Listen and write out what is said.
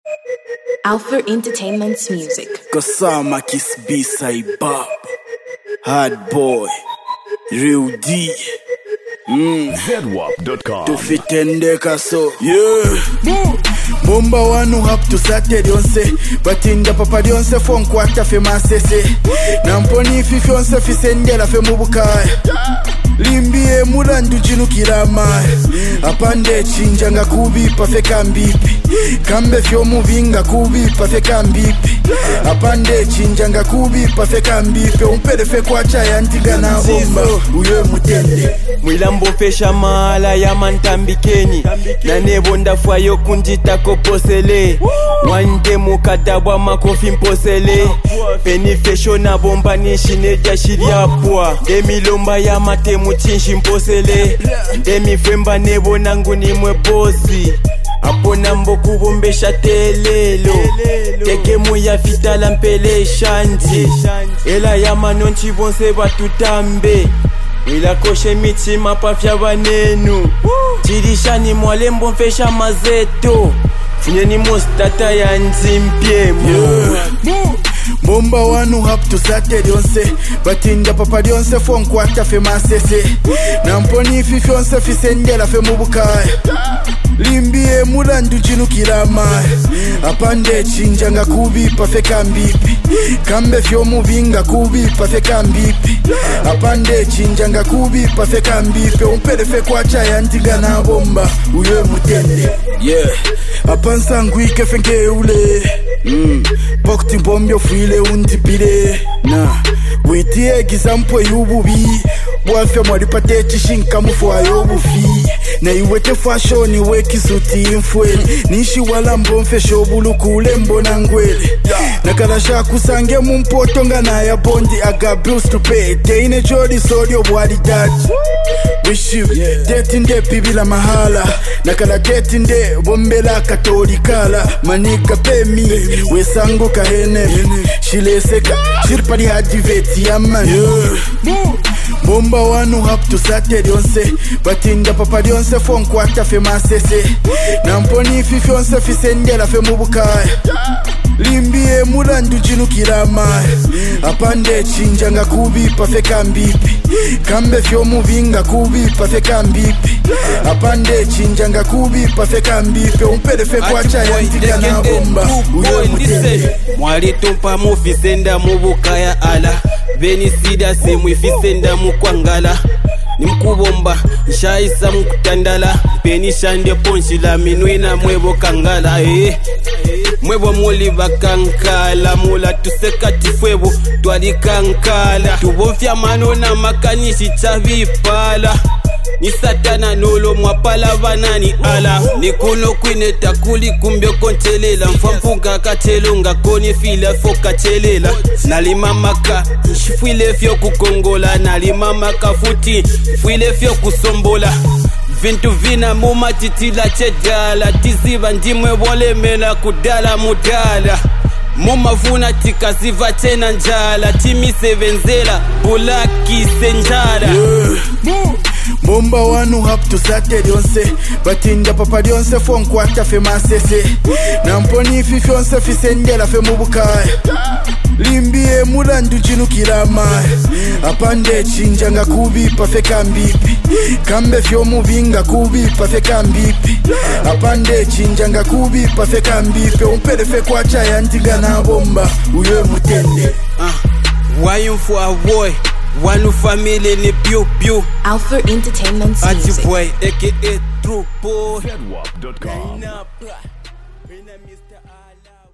Alpha Entertainment's music. Kasama Kiss B-side Bob, Hard Boy, Real D. ZWAP.com. To fit endeka so yeah. Bomba wanu hap to Saturday onse, but in the papa di onse fon kwata fe masese. Namponi fifi onse fi sendela fe mubukaya. Limbie murandu jinu kilama. Apande chinja nga kubipa fe kambipi. Kambe fyo muvinga kubipa fe kambipi. Apande chinja nga kubipa fe kambipi. Umpede fe kwacha ya ntiga na bomba uye mutende. Mwilambo fesha mala ya mantambikeni. Na nebonda fwa yo kunjita koposele. Wande mukatabwa makofi mposele. Peni fesho na bomba nishine jashiri apwa. Demi lomba ya mate muchinshi mposele. Demi femba nebo nangu ni mwebozi. Apo nambo kubombesha telelo. Teke muya fitala mpele shanji. Ela ya manonchi bonse batutambe. Ila koshe mitima pafya banenu. Chirishani mwalembo mfesha mazeto. Funyeni mostata ya nzimpye Bomba wanu hap to Saturday onse, but in the papa di onse fon kwata fe masese. Namponi fifi onse fi sendela fe mubukaya. Limbie murandu jinu kilama. Apande chinja nga kubipa fe kambipi. Kambe fyo muvinga kubipa fe kambipi. Apande chinja nga kubipa fe kambipi. Umpede fe kwacha ya ntiga na bomba uye mutende. Yeah, apansa nguike fenke ule. Pokti bombyo file undipide. Na wetie gizampo yububi. Bwafya mwalipate chishinka mufwa yobufi. Na iwete fashoni weki suti infwele. Nishi wala mbomfe shobulu kule mbona ngwele. Nakalasha kusange mumpoto ngana ya bondi. I got bills to pay. Teine jodi sodio bwadi daji. Wish you dating de pibila mahala. Nakala dating de bombela katolikala. Manika pemi wesangu kahene. Shileseka shirpadi hadiveti yamani. Bomba wanu hap to Saturday onse, but in the papa di onse fon kwata fe masese. Namponi fifi onse fi sendela fe mubukaya. Limbie murandu jinu kilama. Apande chinja nga kubipa fe kambipi. Kambe fyo muvinga kubipa fe kambipi. Apande chinja nga kubipa fe kambipi. Umpede fe kwacha ya ntiga na bomba uye mutende. Mwali tumpa mufisenda mubukaya ala. Veni sida se mwifisenda mukwangala. Nimkubomba, nshaisa mkutandala. Peni shande ponshi la minuina mwebo kangala. Mwebo muli bakankala. Mula tusekati fwebo twali kankala. Tubofya manona makanishi chavipala. Ni satana nolo mwapala banani ala. Nikuno kwine takuli kumbyo konchelela. Mfampunga kachelunga koni fila foka chelela. Nalimamaka nshifwile fyo kukongola. Nalimamaka futi fwile fyo kusombola. Vintu vina muma titila chedala. Tiziva ndimwe wole mena kudala mudala. Muma vuna tikaziva tena njala. Timi sevenzela bulaki senjala. Bomba wanu hap to Saturday onse, but in the papa di onse fon kwata fe masese. Namponi fifi onse fi sendela fe mubukaya. Limbie murandu jinu kilama. Apande chinja nga kubipa fe kambipi. Kambe fyo muvinga kubipa fe kambipi. Apande chinja nga kubipa fe kambipi. Umpede fe kwacha ya ntiga na bomba uye mutende. Why for a boy? One family ni pew pew. Alpha Entertainment's music. Ati boy, aka true boy. ZWAP.com.